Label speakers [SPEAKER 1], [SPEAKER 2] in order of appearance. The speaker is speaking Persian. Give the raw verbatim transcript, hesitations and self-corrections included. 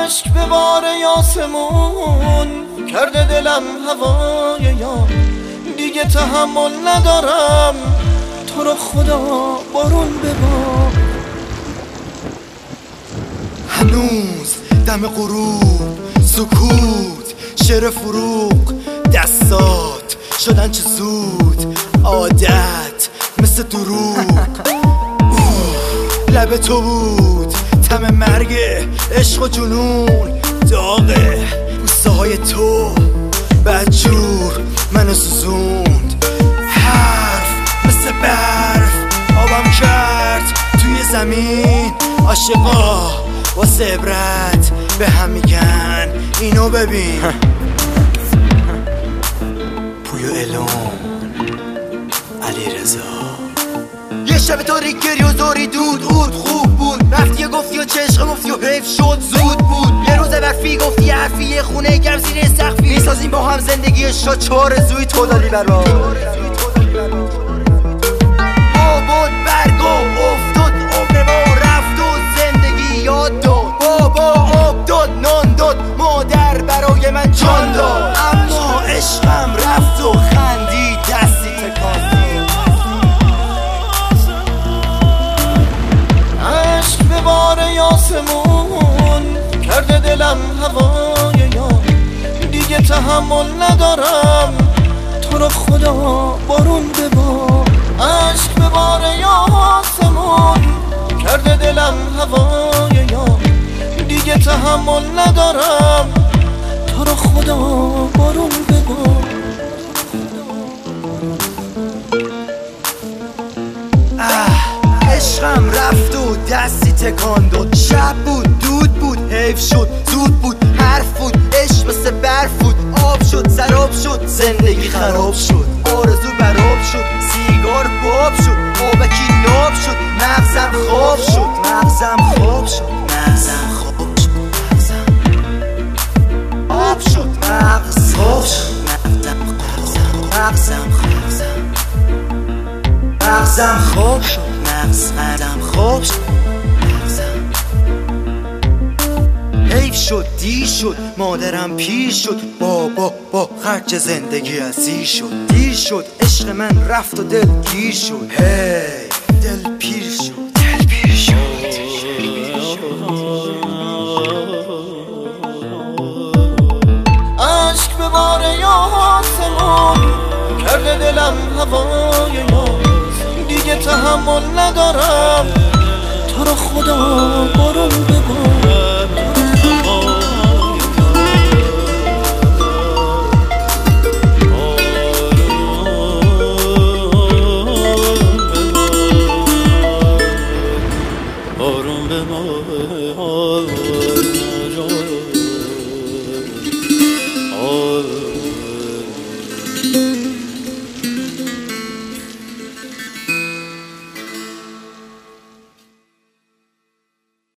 [SPEAKER 1] عشق به بار یاسمون کرده دلم هوای یار، دیگه تحمل ندارم، تو رو خدا بارون ببار.
[SPEAKER 2] هنوز دم غروب سکوت، شعر فروغ دستات شدن چه زود، عادت مثل دروغ. لب تو بود تم مرگ عشق و جنون، داغه بوسه های تو بدجور منو سوزوند. حرف مثل برف آبم کرد توی زمین، عاشقا واسه عبرت به هم میگن اینو ببین. پویو الون علی رضا. یه شب تاریک گری و زاری دود اود خوب بود، رفتی گفتی و چشق مفتی و حیف شد زود بود. یه روز برفی گفتی حرفی یه خونه گرم زیر سقفی، میسازیم با هم زندگی شا چهار زوی تو دالی برا. آباد برگو افتاد عمر ما رفت و زندگی یاد داد. بابا آب داد نان داد مادر برای من جان داد، اما عشقم رفت و خندی دستی تکان.
[SPEAKER 1] عشق به بار یاسمون کرده دلم هوای یار، دیگه تحمل ندارم، تو رو خدا بارون ببار. عشق به بار یاسمون کرده دلم هوای یار، دیگه تحمل ندارم، تو رو خدا بارون ببار.
[SPEAKER 2] عشقم رفت و دستی تکان داد، شب بود دود بود حیف شد زود بود، حرف بود عشق مثل برف بود، آب شد سراب شد زندگی خراب شد، آرزو براب شد سیگار باب شد، آبکی ناب شد مغزم خواب شد، مغزم خواب شد مغزم خواب شد، مغزم آب شد مغز خواب شد، مغزم خواب مغزم خواب شد، مغز قدم خواب شد، مغزم حیف شد دیر شد مادرم پیر شد، بابا با خرج زندگی ازی شد، دیر شد عشق من رفت و دل گیر شد، هی دل پیر شد دل پیر شد.
[SPEAKER 1] عشق به بار یاسمون کرده دلم هوای یار، دیگه تحمل ندارم، تو رو خدا بارون ببار.
[SPEAKER 3] Oh